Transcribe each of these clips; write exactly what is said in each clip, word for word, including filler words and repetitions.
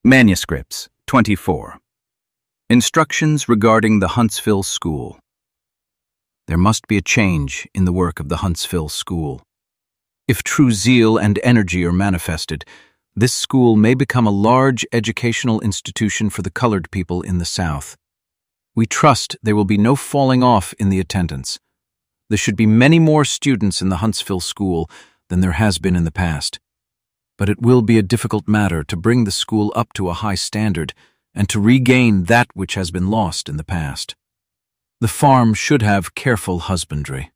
Manuscripts, twenty-four. Instructions regarding the Huntsville School. There must be a change in the work of the Huntsville School. If true zeal and energy are manifested, this school may become a large educational institution for the colored people in the South. We trust there will be no falling off in the attendance. There should be many more students in the Huntsville School than there has been in the past. But it will be a difficult matter to bring the school up to a high standard and to regain that which has been lost in the past. The farm should have careful husbandry.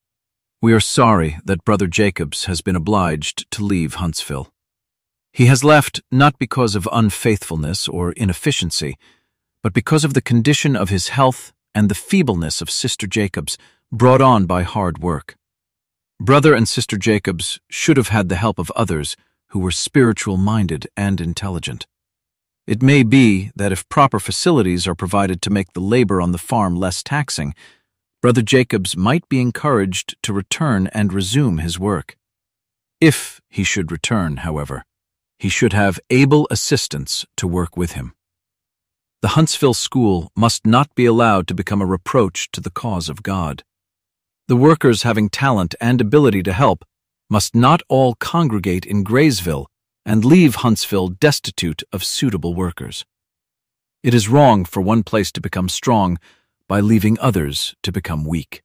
We are sorry that Brother Jacobs has been obliged to leave Huntsville. He has left not because of unfaithfulness or inefficiency, but because of the condition of his health and the feebleness of Sister Jacobs brought on by hard work. Brother and Sister Jacobs should have had the help of others who were spiritual-minded and intelligent. It may be that if proper facilities are provided to make the labor on the farm less taxing, Brother Jacobs might be encouraged to return and resume his work. If he should return, however, he should have able assistants to work with him. The Huntsville School must not be allowed to become a reproach to the cause of God. The workers having talent and ability to help must not all congregate in Graysville and leave Huntsville destitute of suitable workers. It is wrong for one place to become strong by leaving others to become weak.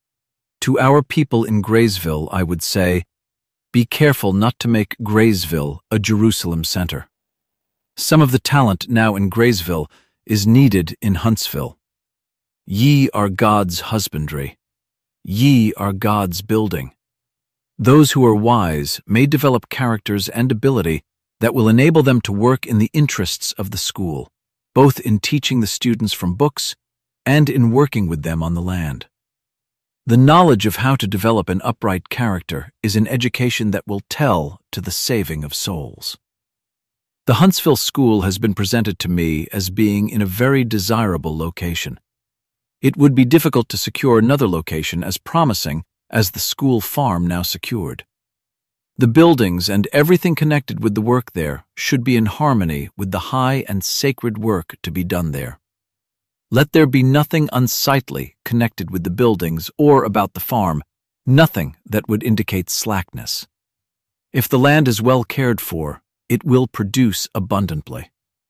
To our people in Graysville, I would say, be careful not to make Graysville a Jerusalem center. Some of the talent now in Graysville is needed in Huntsville. Ye are God's husbandry. Ye are God's building. Those who are wise may develop characters and ability that will enable them to work in the interests of the school, both in teaching the students from books and in working with them on the land. The knowledge of how to develop an upright character is an education that will tell to the saving of souls. The Huntsville School has been presented to me as being in a very desirable location. It would be difficult to secure another location as promising as the school farm now secured. The buildings and everything connected with the work there should be in harmony with the high and sacred work to be done there. Let there be nothing unsightly connected with the buildings or about the farm, nothing that would indicate slackness. If the land is well cared for, it will produce abundantly.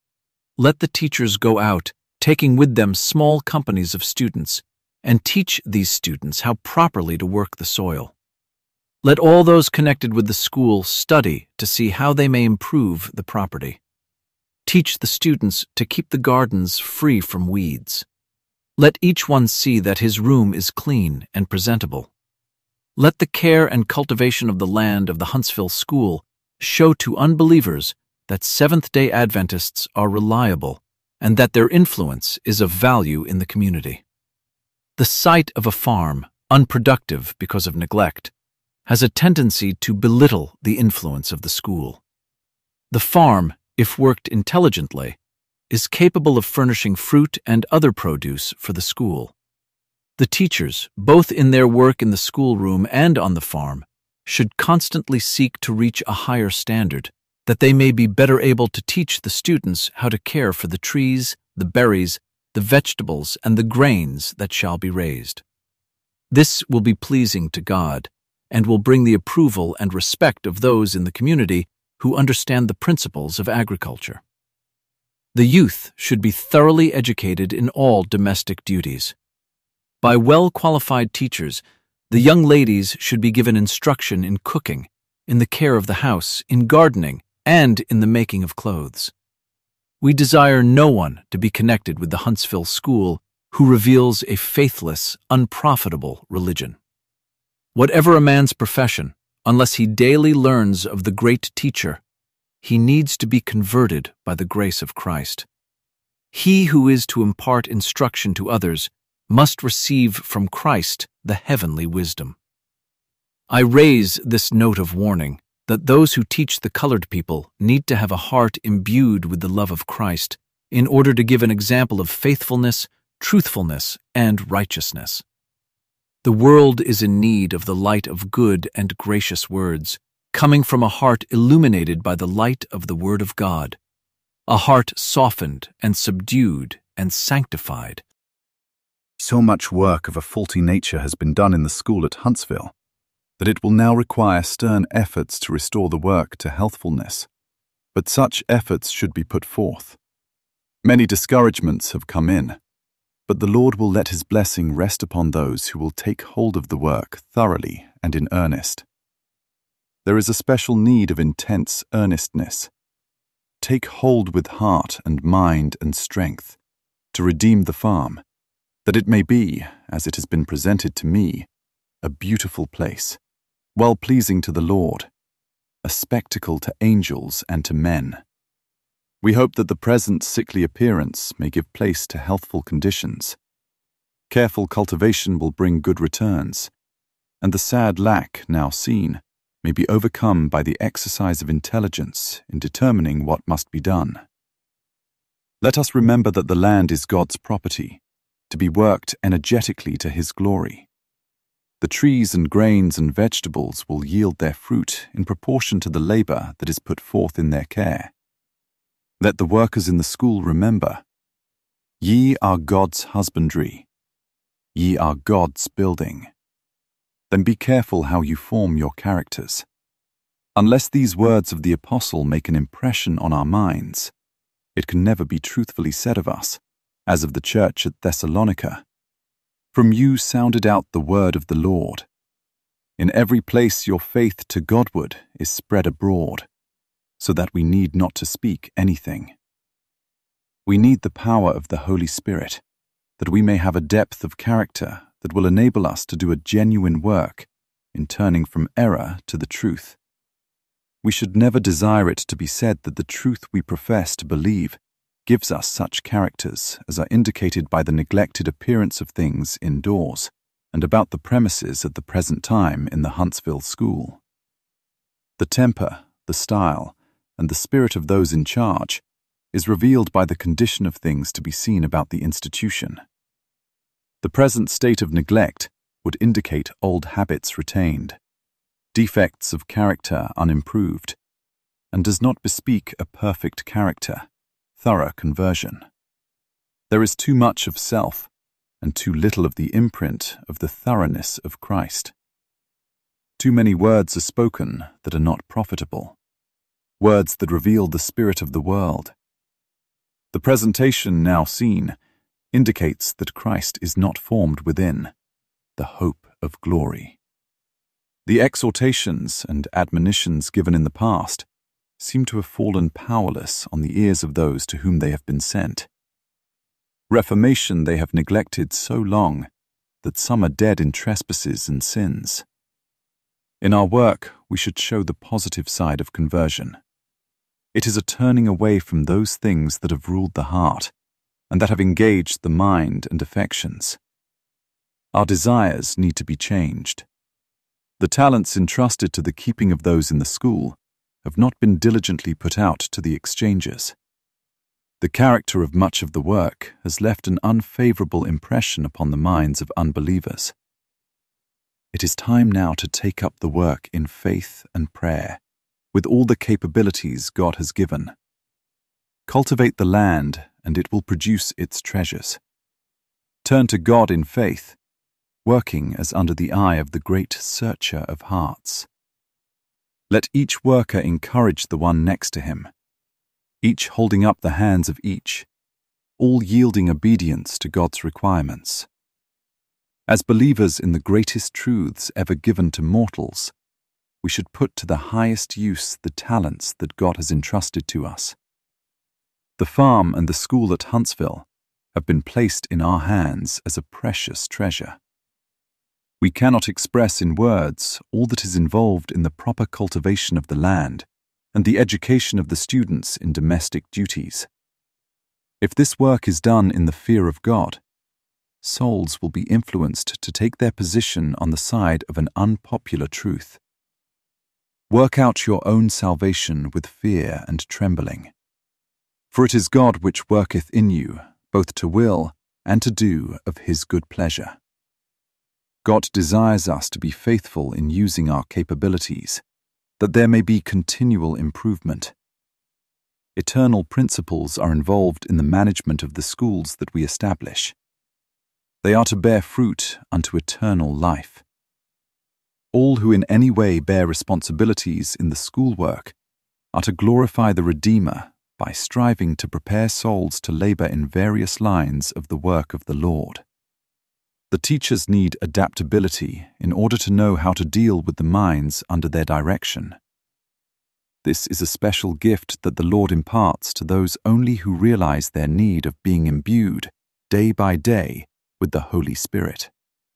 Let the teachers go out, taking with them small companies of students, and teach these students how properly to work the soil. Let all those connected with the school study to see how they may improve the property. Teach the students to keep the gardens free from weeds. Let each one see that his room is clean and presentable. Let the care and cultivation of the land of the Huntsville School show to unbelievers that Seventh-day Adventists are reliable and that their influence is of value in the community. The site of a farm, unproductive because of neglect, has a tendency to belittle the influence of the school. The farm, if worked intelligently, is capable of furnishing fruit and other produce for the school. The teachers, both in their work in the schoolroom and on the farm, should constantly seek to reach a higher standard, that they may be better able to teach the students how to care for the trees, the berries, the vegetables, and the grains that shall be raised. This will be pleasing to God, and will bring the approval and respect of those in the community who understand the principles of agriculture. The youth should be thoroughly educated in all domestic duties. By well-qualified teachers, the young ladies should be given instruction in cooking, in the care of the house, in gardening, and in the making of clothes. We desire no one to be connected with the Huntsville School who reveals a faithless, unprofitable religion. Whatever a man's profession, unless he daily learns of the great teacher, he needs to be converted by the grace of Christ. He who is to impart instruction to others must receive from Christ the heavenly wisdom. I raise this note of warning that those who teach the colored people need to have a heart imbued with the love of Christ in order to give an example of faithfulness, truthfulness, and righteousness. The world is in need of the light of good and gracious words, coming from a heart illuminated by the light of the Word of God. a heart softened and subdued and sanctified. So much work of a faulty nature has been done in the school at Huntsville that it will now require stern efforts to restore the work to healthfulness. But such efforts should be put forth. Many discouragements have come in, but the Lord will let His blessing rest upon those who will take hold of the work thoroughly and in earnest. There is a special need of intense earnestness. Take hold with heart and mind and strength to redeem the farm, that it may be, as it has been presented to me, a beautiful place, well-pleasing to the Lord, a spectacle to angels and to men. We hope that the present sickly appearance may give place to healthful conditions. Careful cultivation will bring good returns, and the sad lack now seen may be overcome by the exercise of intelligence in determining what must be done. Let us remember that the land is God's property, to be worked energetically to His glory. The trees and grains and vegetables will yield their fruit in proportion to the labor that is put forth in their care. Let the workers in the school remember, ye are God's husbandry, ye are God's building. Then be careful how you form your characters. Unless these words of the apostle make an impression on our minds, it can never be truthfully said of us, as of the church at Thessalonica, from you sounded out the word of the Lord. In every place your faith to Godward is spread abroad, so that we need not to speak anything. We need the power of the Holy Spirit, that we may have a depth of character that will enable us to do a genuine work in turning from error to the truth. We should never desire it to be said that the truth we profess to believe gives us such characters as are indicated by the neglected appearance of things indoors and about the premises at the present time in the Huntsville school. The temper, the style, and the spirit of those in charge is revealed by the condition of things to be seen about the institution. The present state of neglect would indicate old habits retained, defects of character unimproved, and does not bespeak a perfect character, thorough conversion. There is too much of self and too little of the imprint of the thoroughness of Christ. Too many words are spoken that are not profitable, words that reveal the spirit of the world. The presentation now seen indicates that Christ is not formed within, the hope of glory. The exhortations and admonitions given in the past seem to have fallen powerless on the ears of those to whom they have been sent. Reformation they have neglected so long that some are dead in trespasses and sins. In our work, we should show the positive side of conversion. It is a turning away from those things that have ruled the heart and that have engaged the mind and affections. Our desires need to be changed. The talents entrusted to the keeping of those in the school have not been diligently put out to the exchangers. The character of much of the work has left an unfavorable impression upon the minds of unbelievers. It is time now to take up the work in faith and prayer, with all the capabilities God has given. Cultivate the land, and it will produce its treasures. Turn to God in faith, working as under the eye of the great searcher of hearts. Let each worker encourage the one next to him, each holding up the hands of each, all yielding obedience to God's requirements. As believers in the greatest truths ever given to mortals, we should put to the highest use the talents that God has entrusted to us. The farm and the school at Huntsville have been placed in our hands as a precious treasure. We cannot express in words all that is involved in the proper cultivation of the land and the education of the students in domestic duties. If this work is done in the fear of God, souls will be influenced to take their position on the side of an unpopular truth. Work out your own salvation with fear and trembling. For it is God which worketh in you, both to will and to do of His good pleasure. God desires us to be faithful in using our capabilities, that there may be continual improvement. eternal principles are involved in the management of the schools that we establish. They are to bear fruit unto eternal life. All who in any way bear responsibilities in the schoolwork are to glorify the Redeemer by striving to prepare souls to labor in various lines of the work of the Lord. The teachers need adaptability in order to know how to deal with the minds under their direction. This is a special gift that the Lord imparts to those only who realize their need of being imbued, day by day, with the Holy Spirit.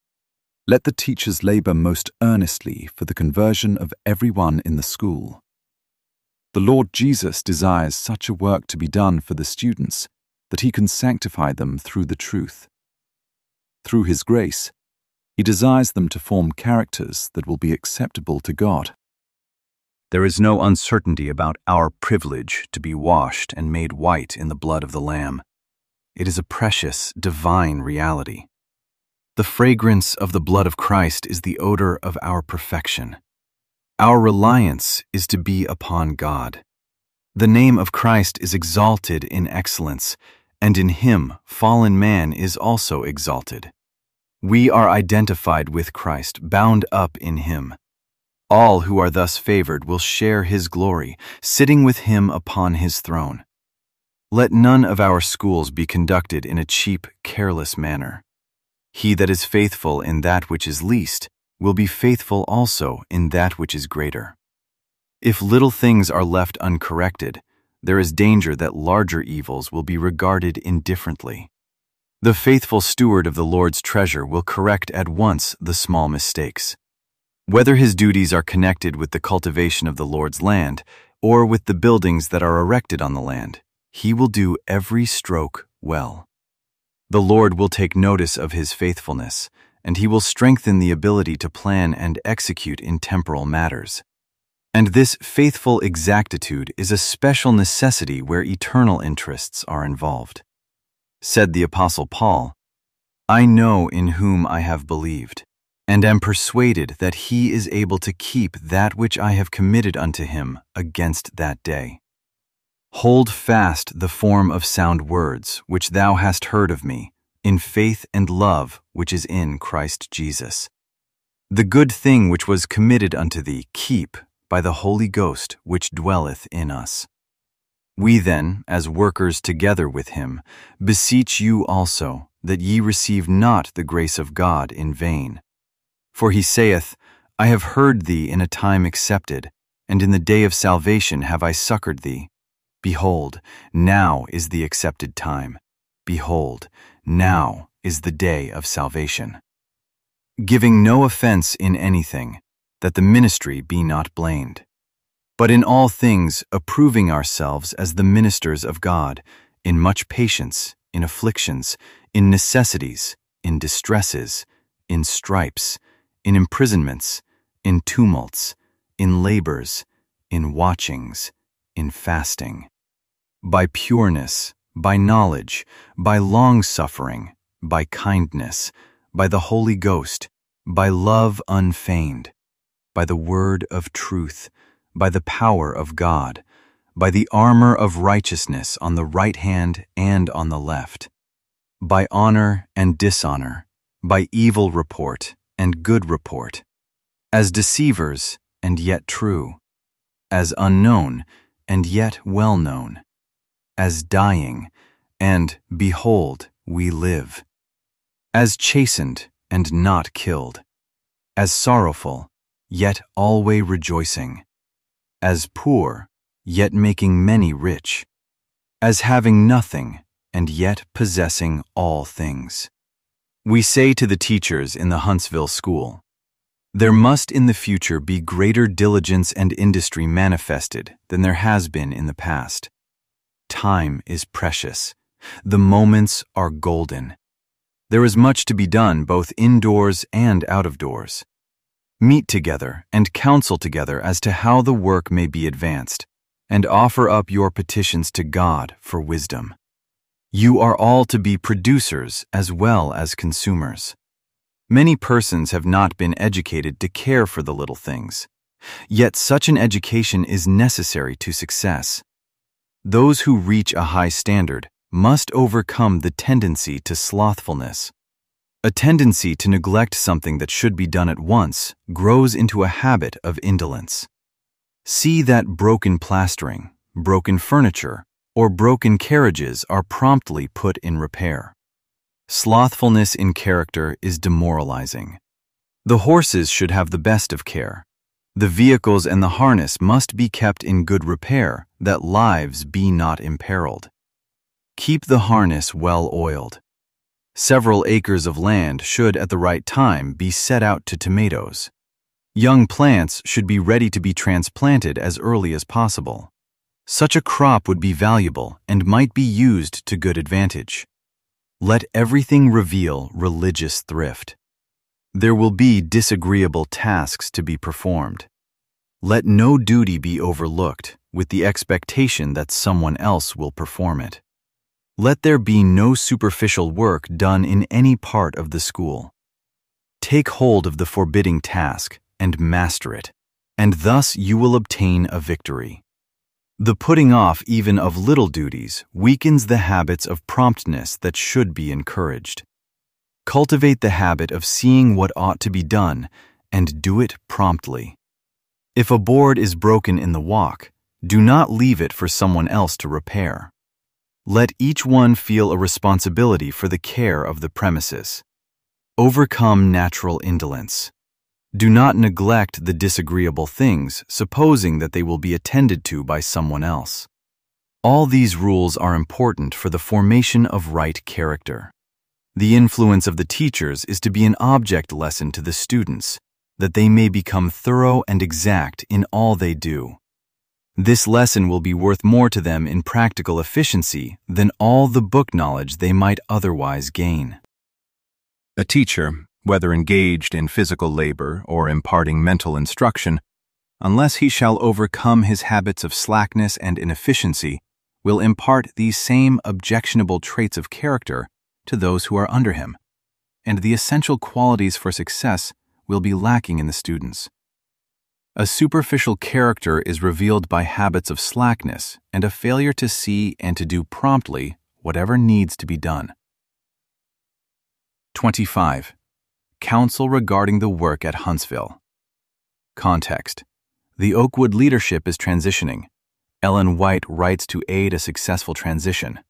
Let the teachers labor most earnestly for the conversion of everyone in the school. The Lord Jesus desires such a work to be done for the students that he can sanctify them through the truth. Through his grace, he desires them to form characters that will be acceptable to God. There is no uncertainty about our privilege to be washed and made white in the blood of the Lamb. It is a precious, divine reality. The fragrance of the blood of Christ is the odor of our perfection. Our reliance is to be upon God. The name of Christ is exalted in excellence, and in him fallen man is also exalted. We are identified with Christ, bound up in him. All who are thus favored will share his glory, sitting with him upon his throne. Let none of our schools be conducted in a cheap, careless manner. He that is faithful in that which is least will be faithful also in that which is greater. If little things are left uncorrected, there is danger that larger evils will be regarded indifferently. The faithful steward of the Lord's treasure will correct at once the small mistakes. Whether his duties are connected with the cultivation of the Lord's land or with the buildings that are erected on the land, he will do every stroke well. The Lord will take notice of his faithfulness, and he will strengthen the ability to plan and execute in temporal matters. And this faithful exactitude is a special necessity where eternal interests are involved. Said the Apostle Paul, "I know in whom I have believed, and am persuaded that he is able to keep that which I have committed unto him against that day. Hold fast the form of sound words which thou hast heard of me, in faith and love which is in Christ Jesus. The good thing which was committed unto thee keep by the Holy Ghost which dwelleth in us. We then, as workers together with him, beseech you also, that ye receive not the grace of God in vain. For he saith, I have heard thee in a time accepted, and in the day of salvation have I succored thee. Behold, now is the accepted time. Behold, now is the day of salvation. Giving no offense in anything, that the ministry be not blamed. But in all things approving ourselves as the ministers of God, in much patience, in afflictions, in necessities, in distresses, in stripes, in imprisonments, in tumults, in labors, in watchings, in fasting, by pureness, by knowledge, by long-suffering, by kindness, by the Holy Ghost, by love unfeigned, by the word of truth, by the power of God, by the armor of righteousness on the right hand and on the left, by honor and dishonor, by evil report and good report, as deceivers and yet true, as unknown and yet well known, as dying and, behold, we live, as chastened and not killed, as sorrowful, yet alway rejoicing, as poor, yet making many rich, as having nothing, and yet possessing all things. We say to the teachers in the Huntsville School, there must in the future be greater diligence and industry manifested than there has been in the past. Time is precious. The moments are golden. There is much to be done both indoors and out of doors. Meet together and counsel together as to how the work may be advanced, and offer up your petitions to God for wisdom. You are all to be producers as well as consumers. Many persons have not been educated to care for the little things, yet such an education is necessary to success. Those who reach a high standard must overcome the tendency to slothfulness. A tendency to neglect something that should be done at once grows into a habit of indolence. See that broken plastering, broken furniture, or broken carriages are promptly put in repair. Slothfulness in character is demoralizing. The horses should have the best of care. The vehicles and the harness must be kept in good repair, that lives be not imperiled. Keep the harness well oiled. Several acres of land should at the right time be set out to tomatoes. Young plants should be ready to be transplanted as early as possible. Such a crop would be valuable and might be used to good advantage. Let everything reveal religious thrift. There will be disagreeable tasks to be performed. Let no duty be overlooked with the expectation that someone else will perform it. Let there be no superficial work done in any part of the school. Take hold of the forbidding task and master it, and thus you will obtain a victory. The putting off even of little duties weakens the habits of promptness that should be encouraged. Cultivate the habit of seeing what ought to be done and do it promptly. If a board is broken in the walk, do not leave it for someone else to repair. Let each one feel a responsibility for the care of the premises. Overcome natural indolence. Do not neglect the disagreeable things, supposing that they will be attended to by someone else. All these rules are important for the formation of right character. The influence of the teachers is to be an object lesson to the students, that they may become thorough and exact in all they do. This lesson will be worth more to them in practical efficiency than all the book knowledge they might otherwise gain. A teacher, whether engaged in physical labor or imparting mental instruction, unless he shall overcome his habits of slackness and inefficiency, will impart these same objectionable traits of character to those who are under him, and the essential qualities for success will be lacking in the students. A superficial character is revealed by habits of slackness and a failure to see and to do promptly whatever needs to be done. twenty-five. Counsel regarding the work at Huntsville. Context. The Oakwood leadership is transitioning. Ellen White writes to aid a successful transition.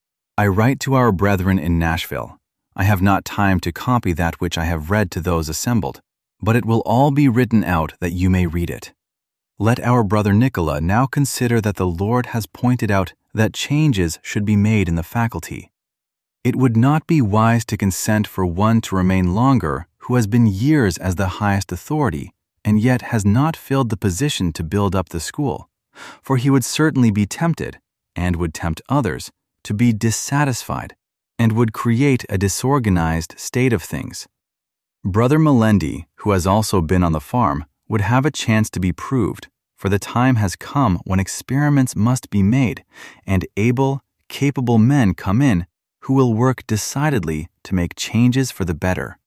I write to our brethren in Nashville. I have not time to copy that which I have read to those assembled, but it will all be written out that you may read it. Let our brother Nicola now consider that the Lord has pointed out that changes should be made in the faculty. It would not be wise to consent for one to remain longer who has been years as the highest authority and yet has not filled the position to build up the school, for he would certainly be tempted, and would tempt others, to be dissatisfied, and would create a disorganized state of things. Brother Melendi, who has also been on the farm, would have a chance to be proved, for the time has come when experiments must be made, and able, capable men come in who will work decidedly to make changes for the better.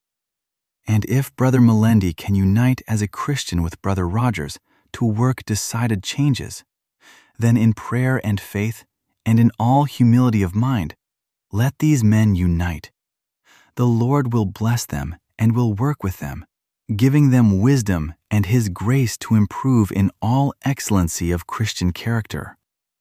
And if Brother Melendi can unite as a Christian with Brother Rogers to work decided changes, then in prayer and faith, and in all humility of mind, let these men unite. The Lord will bless them and will work with them, giving them wisdom and His grace to improve in all excellency of Christian character.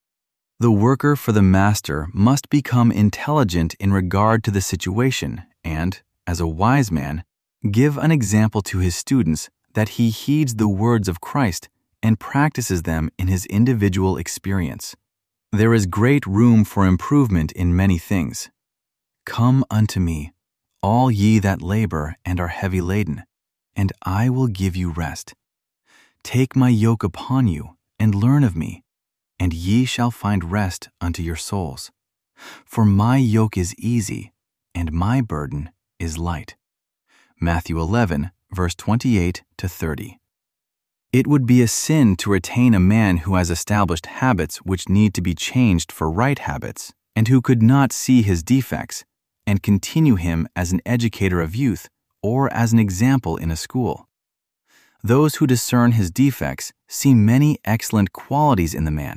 The worker for the master must become intelligent in regard to the situation and, as a wise man, give an example to his students that he heeds the words of Christ and practices them in his individual experience. There is great room for improvement in many things. Come unto me, all ye that labor and are heavy laden, and I will give you rest. Take my yoke upon you, and learn of me, and ye shall find rest unto your souls. For my yoke is easy, and my burden is light. Matthew eleven, verse twenty-eight to thirty. It would be a sin to retain a man who has established habits which need to be changed for right habits, and who could not see his defects, and continue him as an educator of youth or as an example in a school. Those who discern his defects see many excellent qualities in the man,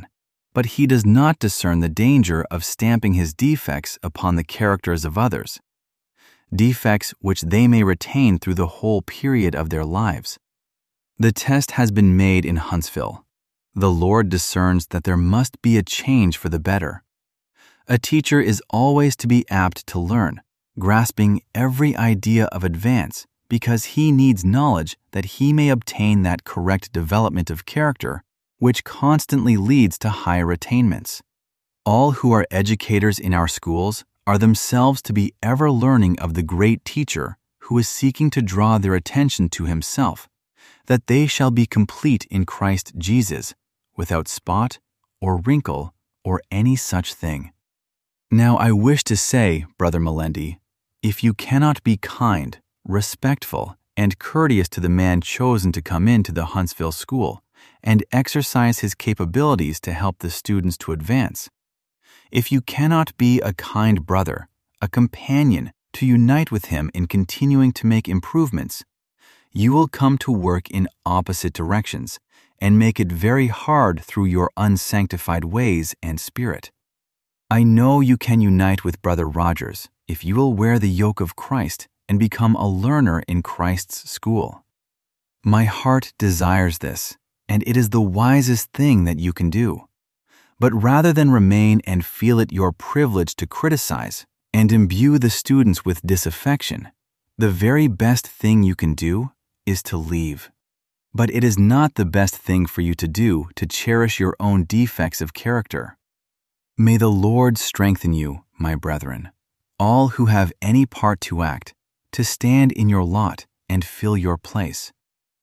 but he does not discern the danger of stamping his defects upon the characters of others, defects which they may retain through the whole period of their lives. The test has been made in Huntsville. The Lord discerns that there must be a change for the better. A teacher is always to be apt to learn, grasping every idea of advance, because he needs knowledge that he may obtain that correct development of character which constantly leads to higher attainments. All who are educators in our schools are themselves to be ever learning of the great teacher who is seeking to draw their attention to himself, that they shall be complete in Christ Jesus, without spot or wrinkle or any such thing. Now I wish to say, Brother Melendi, if you cannot be kind, respectful, and courteous to the man chosen to come into the Huntsville School and exercise his capabilities to help the students to advance, if you cannot be a kind brother, a companion to unite with him in continuing to make improvements, you will come to work in opposite directions and make it very hard through your unsanctified ways and spirit. I know you can unite with Brother Rogers if you will wear the yoke of Christ and become a learner in Christ's school. My heart desires this, and it is the wisest thing that you can do. But rather than remain and feel it your privilege to criticize and imbue the students with disaffection, the very best thing you can do is to leave. But it is not the best thing for you to do to cherish your own defects of character. May the Lord strengthen you, my brethren, all who have any part to act, to stand in your lot and fill your place.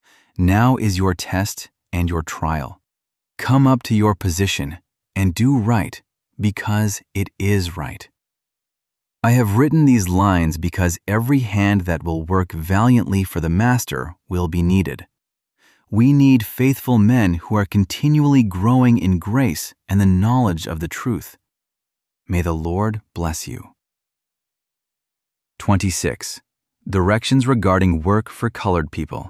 Now is your test and your trial. Come up to your position and do right, because it is right. I have written these lines because every hand that will work valiantly for the Master will be needed. We need faithful men who are continually growing in grace and the knowledge of the truth. May the Lord bless you. twenty-six. Directions regarding work for colored people.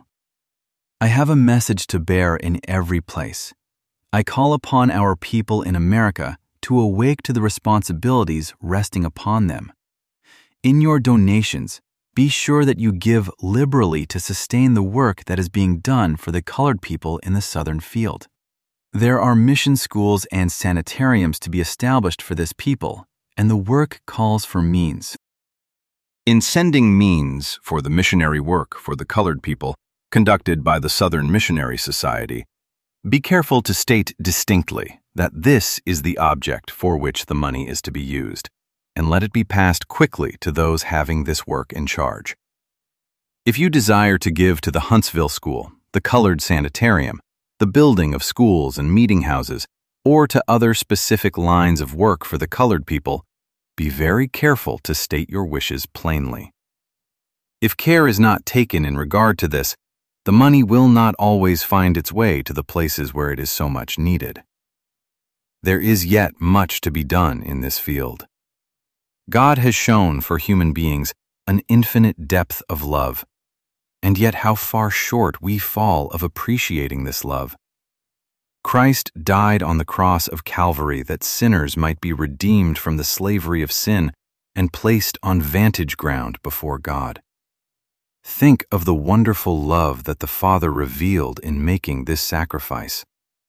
I have a message to bear in every place. I call upon our people in America to awake to the responsibilities resting upon them. In your donations, be sure that you give liberally to sustain the work that is being done for the colored people in the Southern Field. There are mission schools and sanitariums to be established for this people, and the work calls for means. In sending means for the missionary work for the colored people conducted by the Southern Missionary Society, be careful to state distinctly that this is the object for which the money is to be used, and let it be passed quickly to those having this work in charge. If you desire to give to the Huntsville School, the Colored Sanitarium, the building of schools and meeting houses, or to other specific lines of work for the colored people, be very careful to state your wishes plainly. If care is not taken in regard to this, the money will not always find its way to the places where it is so much needed. There is yet much to be done in this field. God has shown for human beings an infinite depth of love, and yet how far short we fall of appreciating this love. Christ died on the cross of Calvary that sinners might be redeemed from the slavery of sin and placed on vantage ground before God. Think of the wonderful love that the Father revealed in making this sacrifice.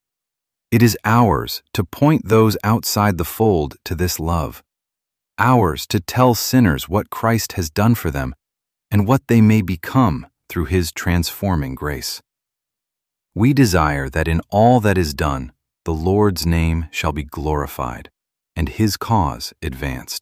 It is ours to point those outside the fold to this love, ours to tell sinners what Christ has done for them and what they may become through His transforming grace. We desire that in all that is done, the Lord's name shall be glorified and His cause advanced.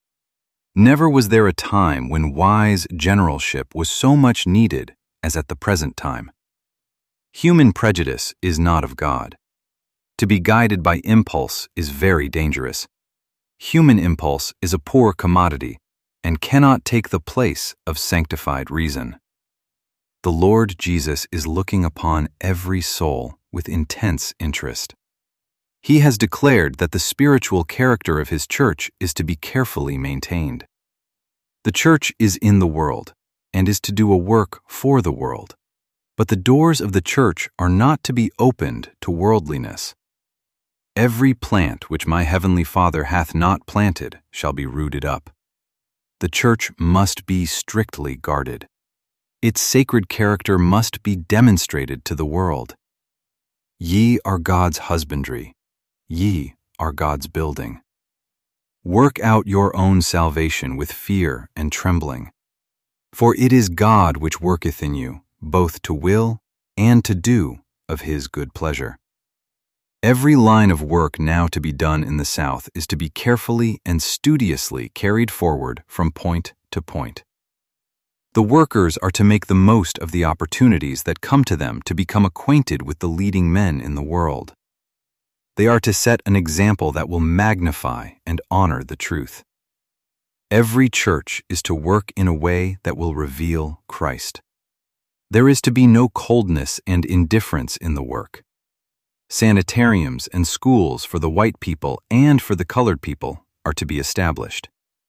Never was there a time when wise generalship was so much needed as at the present time. Human prejudice is not of God. To be guided by impulse is very dangerous. Human impulse is a poor commodity and cannot take the place of sanctified reason. The Lord Jesus is looking upon every soul with intense interest. He has declared that the spiritual character of His church is to be carefully maintained. The church is in the world and is to do a work for the world, but the doors of the church are not to be opened to worldliness. Every plant which my heavenly Father hath not planted shall be rooted up. The church must be strictly guarded. Its sacred character must be demonstrated to the world. Ye are God's husbandry. Ye are God's building. Work out your own salvation with fear and trembling. For it is God which worketh in you, both to will and to do of his good pleasure. Every line of work now to be done in the South is to be carefully and studiously carried forward from point to point. The workers are to make the most of the opportunities that come to them to become acquainted with the leading men in the world. They are to set an example that will magnify and honor the truth. Every church is to work in a way that will reveal Christ. There is to be no coldness and indifference in the work. Sanitariums and schools for the white people and for the colored people are to be established.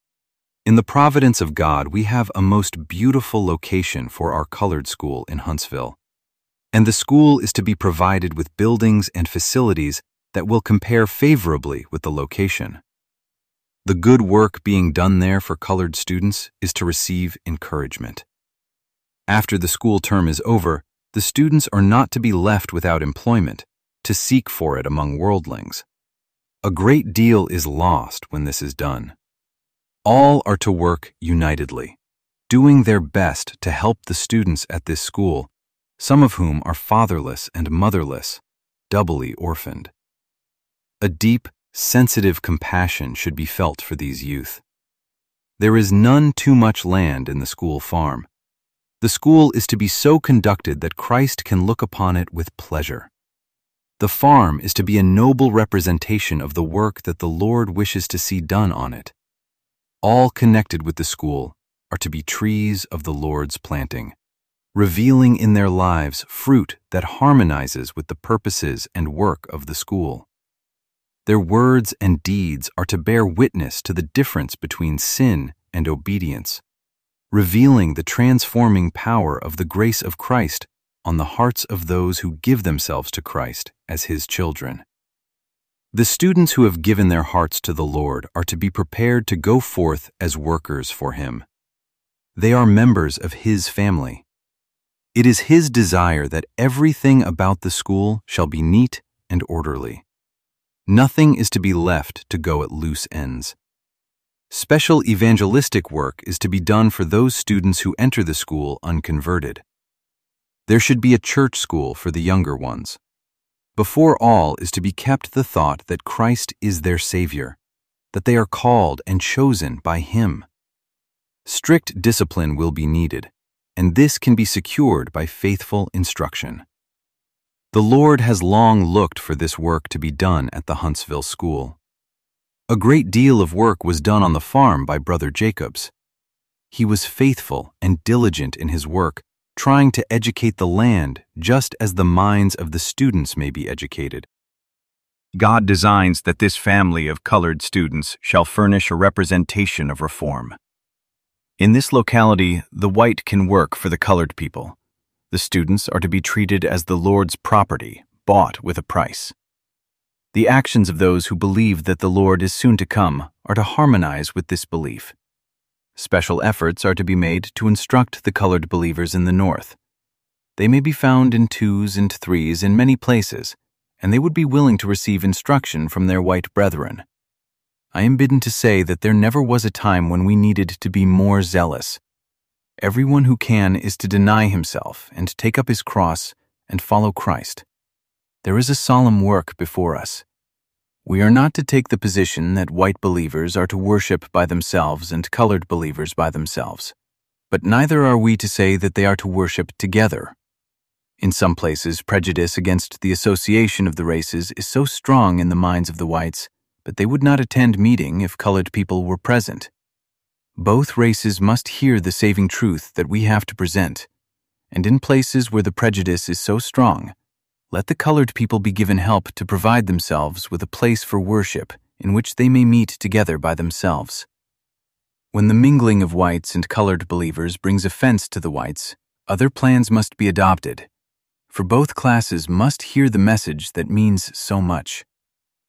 In the providence of God, we have a most beautiful location for our colored school in Huntsville, and the school is to be provided with buildings and facilities that will compare favorably with the location. The good work being done there for colored students is to receive encouragement. After the school term is over, the students are not to be left without employment, to seek for it among worldlings. A great deal is lost when this is done. All are to work unitedly, doing their best to help the students at this school, some of whom are fatherless and motherless, doubly orphaned. A deep, sensitive compassion should be felt for these youth. There is none too much land in the school farm. The school is to be so conducted that Christ can look upon it with pleasure. The farm is to be a noble representation of the work that the Lord wishes to see done on it. All connected with the school are to be trees of the Lord's planting, revealing in their lives fruit that harmonizes with the purposes and work of the school. Their words and deeds are to bear witness to the difference between sin and obedience, revealing the transforming power of the grace of Christ on the hearts of those who give themselves to Christ as his children. The students who have given their hearts to the Lord are to be prepared to go forth as workers for him. They are members of his family. It is his desire that everything about the school shall be neat and orderly. Nothing is to be left to go at loose ends. Special evangelistic work is to be done for those students who enter the school unconverted. There should be a church school for the younger ones. Before all is to be kept the thought that Christ is their Savior, that they are called and chosen by him. Strict discipline will be needed, and this can be secured by faithful instruction. The Lord has long looked for this work to be done at the Huntsville School. A great deal of work was done on the farm by Brother Jacobs. He was faithful and diligent in his work, trying to educate the land just as the minds of the students may be educated. God designs that this family of colored students shall furnish a representation of reform. In this locality, the white can work for the colored people. The students are to be treated as the Lord's property, bought with a price. The actions of those who believe that the Lord is soon to come are to harmonize with this belief. Special efforts are to be made to instruct the colored believers in the North. They may be found in twos and threes in many places, and they would be willing to receive instruction from their white brethren. I am bidden to say that there never was a time when we needed to be more zealous. Everyone who can is to deny himself and take up his cross and follow Christ. There is a solemn work before us. We are not to take the position that white believers are to worship by themselves and colored believers by themselves, but neither are we to say that they are to worship together. In some places, prejudice against the association of the races is so strong in the minds of the whites, but they would not attend meeting if colored people were present. Both races must hear the saving truth that we have to present, and in places where the prejudice is so strong, let the colored people be given help to provide themselves with a place for worship in which they may meet together by themselves. When the mingling of whites and colored believers brings offense to the whites, other plans must be adopted, for both classes must hear the message that means so much.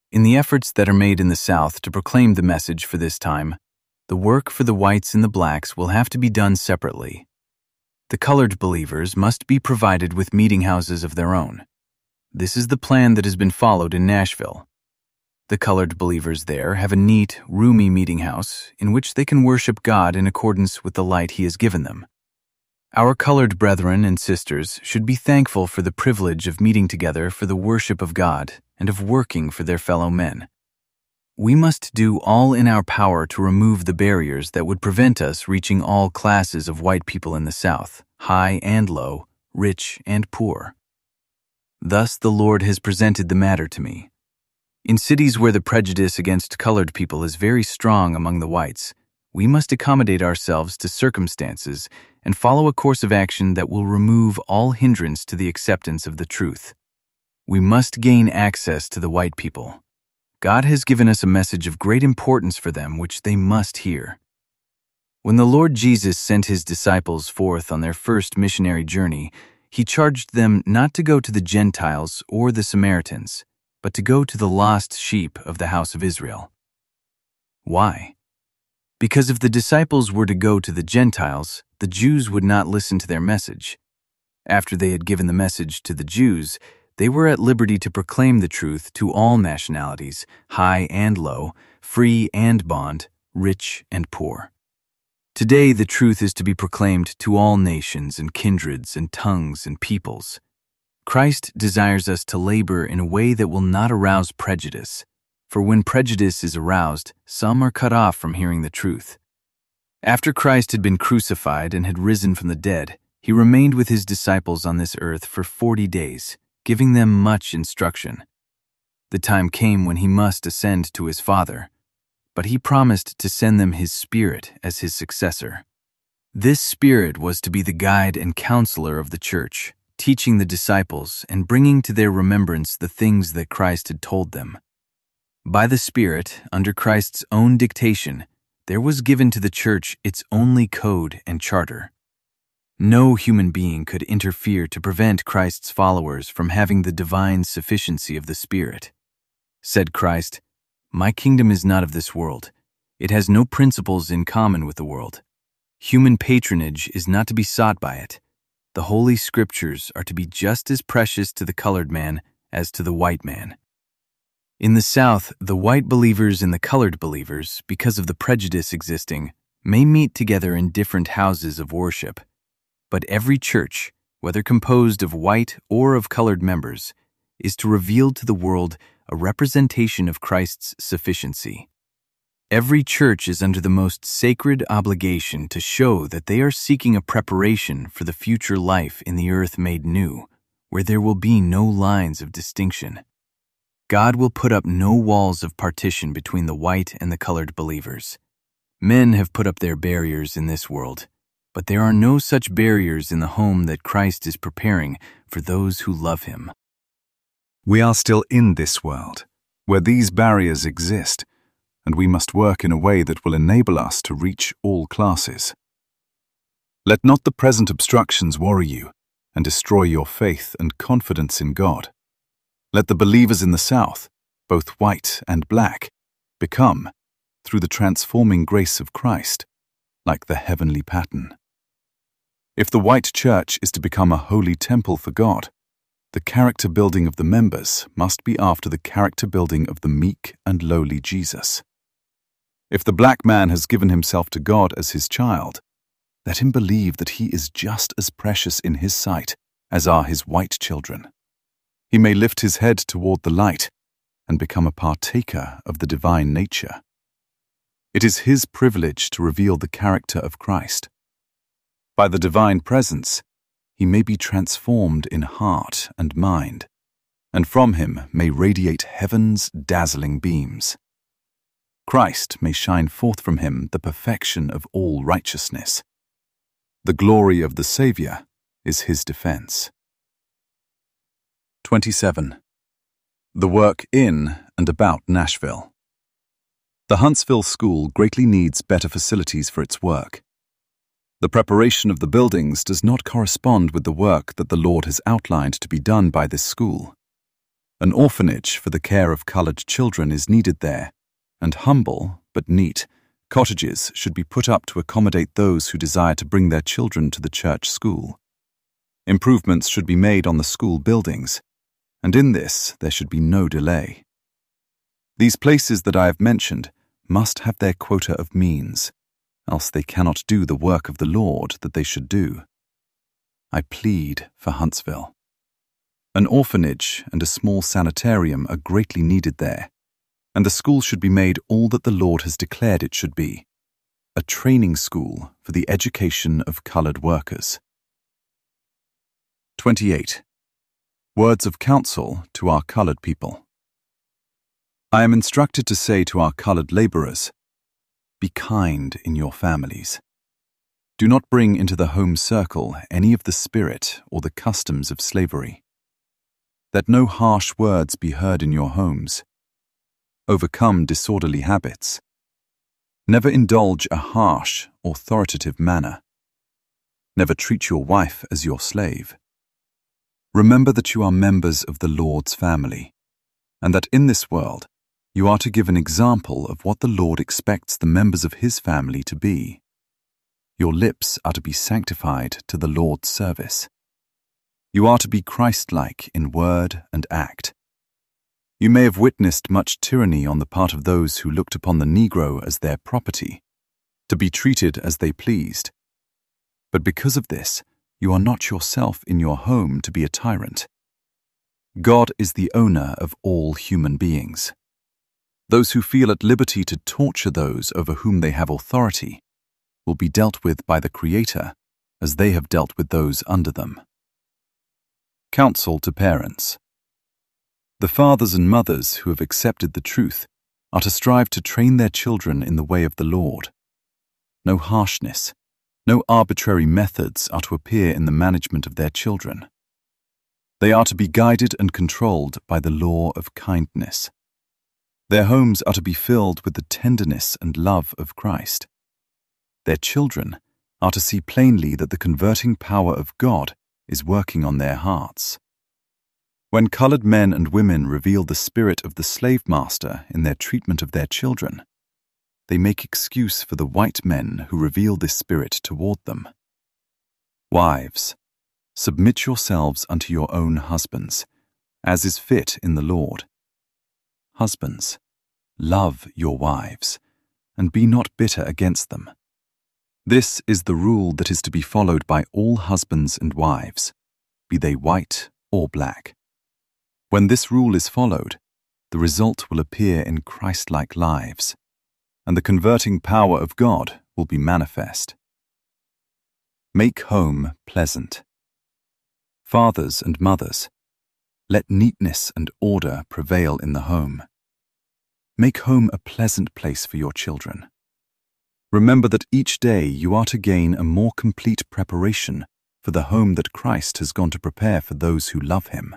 In the efforts that are made in the South to proclaim the message for this time, the work for the whites and the blacks will have to be done separately. The colored believers must be provided with meeting houses of their own. This is the plan that has been followed in Nashville. The colored believers there have a neat, roomy meeting house in which they can worship God in accordance with the light He has given them. Our colored brethren and sisters should be thankful for the privilege of meeting together for the worship of God and of working for their fellow men. We must do all in our power to remove the barriers that would prevent us reaching all classes of white people in the South, high and low, rich and poor. Thus the Lord has presented the matter to me. In cities where the prejudice against colored people is very strong among the whites, we must accommodate ourselves to circumstances and follow a course of action that will remove all hindrance to the acceptance of the truth. We must gain access to the white people. God has given us a message of great importance for them which they must hear. When the Lord Jesus sent His disciples forth on their first missionary journey, He charged them not to go to the Gentiles or the Samaritans, but to go to the lost sheep of the house of Israel. Why? Because if the disciples were to go to the Gentiles, the Jews would not listen to their message. After they had given the message to the Jews, they were at liberty to proclaim the truth to all nationalities, high and low, free and bond, rich and poor. Today the truth is to be proclaimed to all nations and kindreds and tongues and peoples. Christ desires us to labor in a way that will not arouse prejudice, for when prejudice is aroused, some are cut off from hearing the truth. After Christ had been crucified and had risen from the dead, He remained with His disciples on this earth for forty days, giving them much instruction. The time came when He must ascend to His Father, but He promised to send them His Spirit as His successor. This Spirit was to be the guide and counselor of the church, teaching the disciples and bringing to their remembrance the things that Christ had told them. By the Spirit, under Christ's own dictation, there was given to the church its only code and charter. No human being could interfere to prevent Christ's followers from having the divine sufficiency of the Spirit. Said Christ, "My kingdom is not of this world. It has no principles in common with the world. Human patronage is not to be sought by it. The Holy Scriptures are to be just as precious to the colored man as to the white man." In the South, the white believers and the colored believers, because of the prejudice existing, may meet together in different houses of worship. But every church, whether composed of white or of colored members, is to reveal to the world a representation of Christ's sufficiency. Every church is under the most sacred obligation to show that they are seeking a preparation for the future life in the earth made new, where there will be no lines of distinction. God will put up no walls of partition between the white and the colored believers. Men have put up their barriers in this world, but there are no such barriers in the home that Christ is preparing for those who love Him. We are still in this world, where these barriers exist, and we must work in a way that will enable us to reach all classes. Let not the present obstructions worry you and destroy your faith and confidence in God. Let the believers in the South, both white and black, become, through the transforming grace of Christ, like the heavenly pattern. If the white church is to become a holy temple for God, the character building of the members must be after the character building of the meek and lowly Jesus. If the black man has given himself to God as His child, let him believe that he is just as precious in His sight as are his white children. He may lift his head toward the light and become a partaker of the divine nature. It is his privilege to reveal the character of Christ. By the divine presence, he may be transformed in heart and mind, and from him may radiate heaven's dazzling beams. Christ may shine forth from him the perfection of all righteousness. The glory of the Savior is his defense. twenty-seven. The work in and about Nashville. The Huntsville School greatly needs better facilities for its work. The preparation of the buildings does not correspond with the work that the Lord has outlined to be done by this school. An orphanage for the care of coloured children is needed there, and humble, but neat, cottages should be put up to accommodate those who desire to bring their children to the church school. Improvements should be made on the school buildings, and in this there should be no delay. These places that I have mentioned must have their quota of means, else they cannot do the work of the Lord that they should do. I plead for Huntsville. An orphanage and a small sanitarium are greatly needed there, and the school should be made all that the Lord has declared it should be, a training school for the education of coloured workers. twenty-eight. Words of counsel to our coloured people. I am instructed to say to our coloured labourers, be kind in your families. Do not bring into the home circle any of the spirit or the customs of slavery. Let no harsh words be heard in your homes. Overcome disorderly habits. Never indulge a harsh, authoritative manner. Never treat your wife as your slave. Remember that you are members of the Lord's family, and that in this world you are to give an example of what the Lord expects the members of His family to be. Your lips are to be sanctified to the Lord's service. You are to be Christ-like in word and act. You may have witnessed much tyranny on the part of those who looked upon the Negro as their property, to be treated as they pleased. But because of this, you are not yourself in your home to be a tyrant. God is the owner of all human beings. Those who feel at liberty to torture those over whom they have authority will be dealt with by the Creator as they have dealt with those under them. Counsel to parents. The fathers and mothers who have accepted the truth are to strive to train their children in the way of the Lord. No harshness, no arbitrary methods are to appear in the management of their children. They are to be guided and controlled by the law of kindness. Their homes are to be filled with the tenderness and love of Christ. Their children are to see plainly that the converting power of God is working on their hearts. When coloured men and women reveal the spirit of the slave master in their treatment of their children, they make excuse for the white men who reveal this spirit toward them. Wives, submit yourselves unto your own husbands, as is fit in the Lord. Husbands, love your wives, and be not bitter against them. This is the rule that is to be followed by all husbands and wives, be they white or black. When this rule is followed, the result will appear in Christ-like lives, and the converting power of God will be manifest. Make home pleasant. Fathers and mothers, let neatness and order prevail in the home. Make home a pleasant place for your children. Remember that each day you are to gain a more complete preparation for the home that Christ has gone to prepare for those who love Him.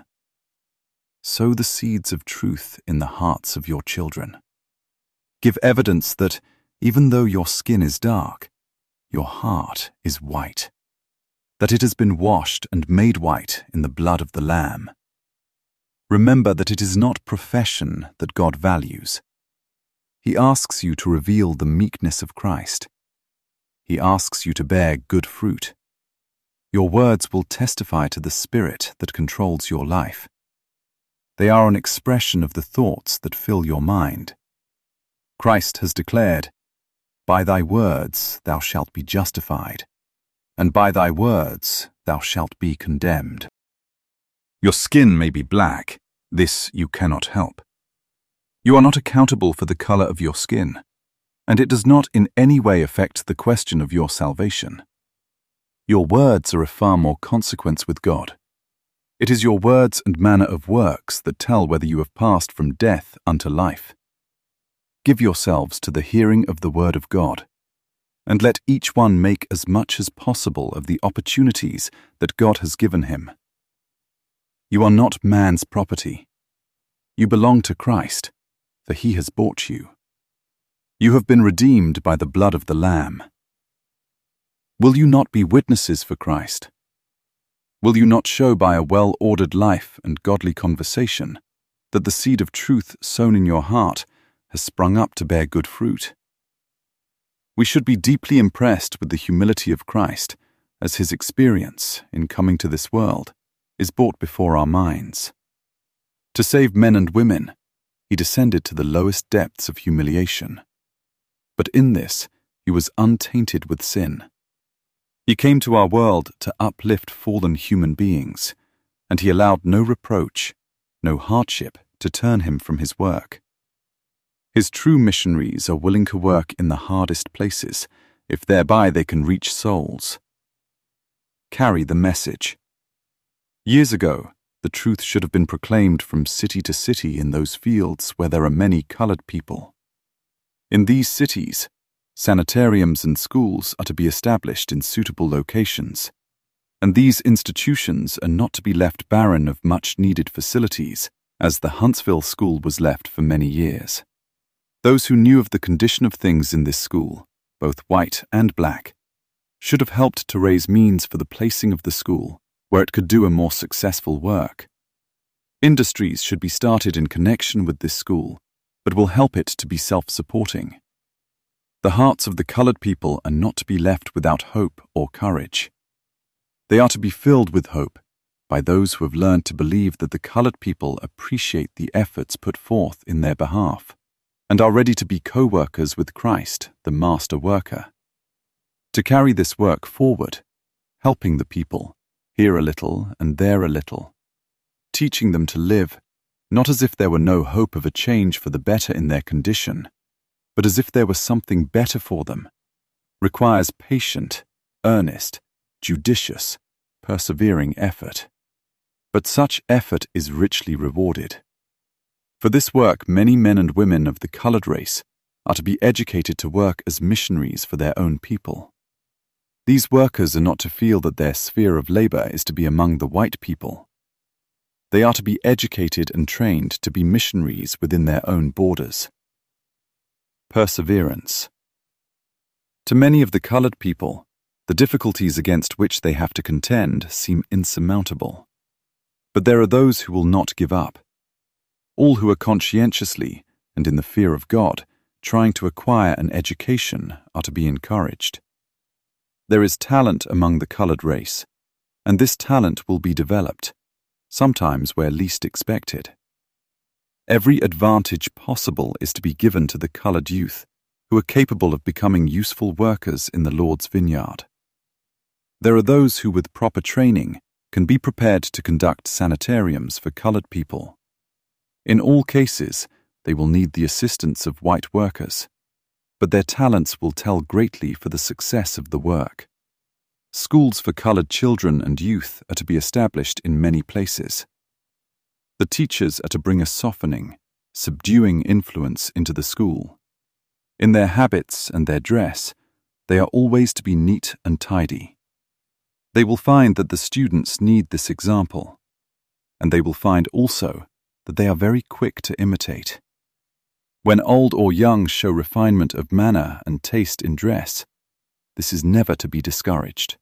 Sow the seeds of truth in the hearts of your children. Give evidence that, even though your skin is dark, your heart is white, that it has been washed and made white in the blood of the Lamb. Remember that it is not profession that God values. He asks you to reveal the meekness of Christ. He asks you to bear good fruit. Your words will testify to the spirit that controls your life. They are an expression of the thoughts that fill your mind. Christ has declared, "By thy words thou shalt be justified, and by thy words thou shalt be condemned." Your skin may be black, this you cannot help. You are not accountable for the color of your skin, and it does not in any way affect the question of your salvation. Your words are of far more consequence with God. It is your words and manner of works that tell whether you have passed from death unto life. Give yourselves to the hearing of the word of God, and let each one make as much as possible of the opportunities that God has given him. You are not man's property. You belong to Christ, for He has bought you. You have been redeemed by the blood of the Lamb. Will you not be witnesses for Christ? Will you not show by a well-ordered life and godly conversation that the seed of truth sown in your heart has sprung up to bear good fruit. We should be deeply impressed with the humility of Christ, as his experience in coming to this world is brought before our minds. To save men and women, he descended to the lowest depths of humiliation. But in this, he was untainted with sin. He came to our world to uplift fallen human beings, and he allowed no reproach, no hardship to turn him from his work. His true missionaries are willing to work in the hardest places, if thereby they can reach souls. Carry the message. Years ago, the truth should have been proclaimed from city to city in those fields where there are many colored people. In these cities, sanitariums and schools are to be established in suitable locations, and these institutions are not to be left barren of much-needed facilities, as the Huntsville School was left for many years. Those who knew of the condition of things in this school, both white and black, should have helped to raise means for the placing of the school where it could do a more successful work. Industries should be started in connection with this school, but will help it to be self-supporting. The hearts of the colored people are not to be left without hope or courage. They are to be filled with hope by those who have learned to believe that the colored people appreciate the efforts put forth in their behalf and are ready to be co-workers with Christ, the master worker. To carry this work forward, helping the people, here a little and there a little, teaching them to live, not as if there were no hope of a change for the better in their condition, but as if there was something better for them, requires patient, earnest, judicious, persevering effort. But such effort is richly rewarded. For this work, many men and women of the colored race are to be educated to work as missionaries for their own people. These workers are not to feel that their sphere of labor is to be among the white people. They are to be educated and trained to be missionaries within their own borders. Perseverance. To many of the colored people, the difficulties against which they have to contend seem insurmountable. But there are those who will not give up. All who are conscientiously, and in the fear of God, trying to acquire an education are to be encouraged. There is talent among the colored race, and this talent will be developed, sometimes where least expected. Every advantage possible is to be given to the colored youth, who are capable of becoming useful workers in the Lord's vineyard. There are those who, with proper training, can be prepared to conduct sanitariums for colored people. In all cases, they will need the assistance of white workers, but their talents will tell greatly for the success of the work. Schools for colored children and youth are to be established in many places. The teachers are to bring a softening, subduing influence into the school. In their habits and their dress, they are always to be neat and tidy. They will find that the students need this example, and they will find also that they are very quick to imitate. When old or young show refinement of manner and taste in dress, this is never to be discouraged.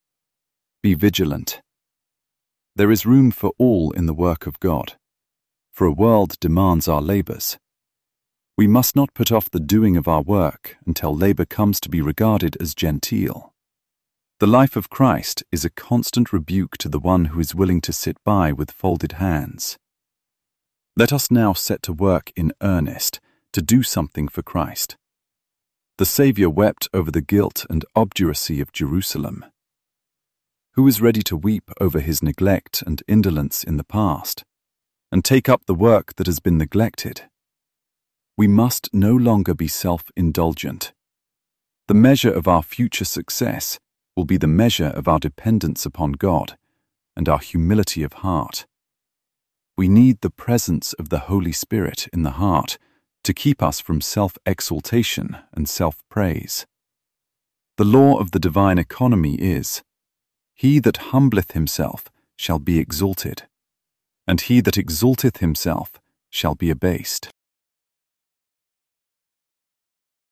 Be vigilant. There is room for all in the work of God, for a world demands our labors. We must not put off the doing of our work until labor comes to be regarded as genteel. The life of Christ is a constant rebuke to the one who is willing to sit by with folded hands. Let us now set to work in earnest to do something for Christ. The Saviour wept over the guilt and obduracy of Jerusalem. Who is ready to weep over his neglect and indolence in the past, and take up the work that has been neglected? We must no longer be self-indulgent. The measure of our future success will be the measure of our dependence upon God and our humility of heart. We need the presence of the Holy Spirit in the heart to keep us from self-exaltation and self-praise. The law of the divine economy is, "He that humbleth himself shall be exalted, and he that exalteth himself shall be abased."